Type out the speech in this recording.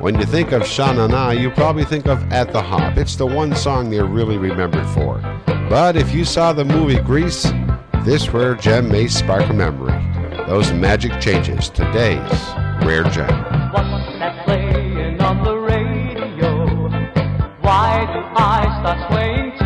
When you think of Sha Na Na, you probably think of At the Hop. It's the one song they're really remembered for. But if you saw the movie Grease, this rare gem may spark a memory. Those magic changes, today's rare gem. What's that playing on the radio? Why do I start swaying